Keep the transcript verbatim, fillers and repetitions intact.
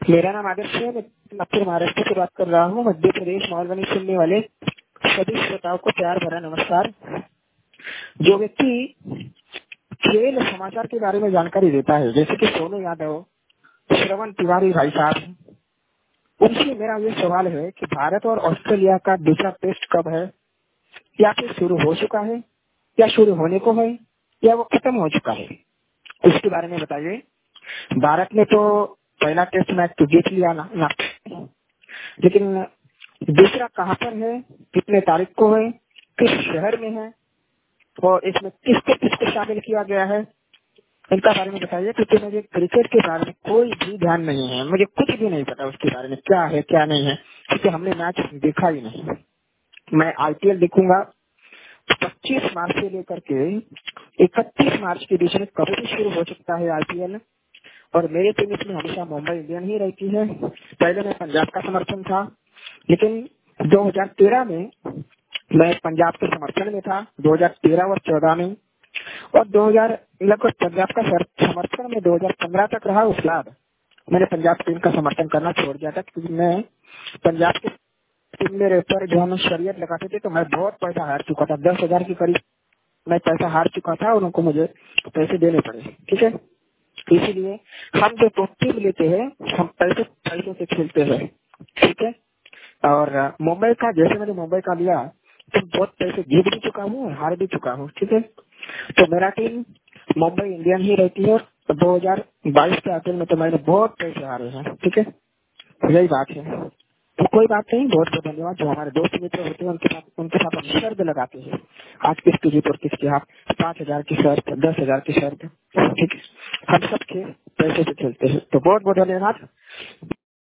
मेरा नाम आदर्श है। मैं नागपुर महाराष्ट्र से बात कर रहा हूँ। मध्य प्रदेश मालवनी सुनने वाले सभी श्रोताओं को प्यार भरा नमस्कार। जो व्यक्ति खेल समाचार के बारे में जानकारी देता है, जैसे कि सोनू यादव, श्रवण तिवारी भाई साहब, उनसे मेरा ये सवाल है कि भारत और ऑस्ट्रेलिया का दूसरा टेस्ट कब है, या फिर शुरू हो चुका है, या शुरू होने को है, या वो खत्म हो चुका है, इसके बारे में बताइए। भारत ने तो पहला टेस्ट मैच तो जीत लिया ना, ना लेकिन दूसरा कहाँ पर है, कितने तारीख को है, किस शहर में है, और इसमें किसको किसको शामिल किया गया है, इनका बारे में बताइए। क्योंकि मुझे क्रिकेट के बारे में कोई भी ध्यान नहीं है, मुझे कुछ भी नहीं पता उसके बारे में क्या है क्या नहीं है, क्योंकि हमने मैच देखा ही नहीं। मैं आईपीएल देखूंगा पच्चीस मार्च से लेकर के इकतीस मार्च के बीच में कभी भी शुरू हो सकता है आईपीएल, और मेरी टीम इसमें हमेशा मुंबई इंडियन ही रहती है। पहले मैं पंजाब का समर्थन था, लेकिन दो हज़ार तेरह में मैं पंजाब के समर्थन में था, दो हज़ार तेरह और चौदह में, और दो हज़ार लगभग पंजाब का समर्थन में दो हज़ार पंद्रह तक रहा। उसके बाद मैंने पंजाब टीम का समर्थन करना छोड़ दिया था, क्योंकि मैं पंजाब की टीम मेरे ऊपर जो हम शरीयत लगाते थे तो मैं बहुत पैसा हार चुका था, दस हजार के करीब मैं पैसा हार चुका था और उनको मुझे पैसे देने पड़े। ठीक है, इसीलिए हम जो टीम लेते हैं हम पैसे पैसों से खेलते हैं। ठीक है, और अ, मुंबई का जैसे मैंने मुंबई का लिया तो बहुत पैसे जीत भी चुका हूँ, हार भी चुका हूँ। ठीक है, तो मेरा टीम मुंबई इंडियन ही रहती है। दो हज़ार बाईस के अप्रैल में तो मैंने बहुत पैसे हारे हैं। ठीक है, यही बात है। तो कोई बात नहीं, बहुत बहुत धन्यवाद। जो हमारे दोस्त मित्र होते हैं उनके साथ उनके साथ हम शर्त लगाते हैं, आज किसकी जीत और किसकी हार, पाँच हजार की शर्त, दस हजार की शर्त। ठीक है, हम सब खेल पैसे से खेलते हैं। तो बहुत बहुत धन्यवाद।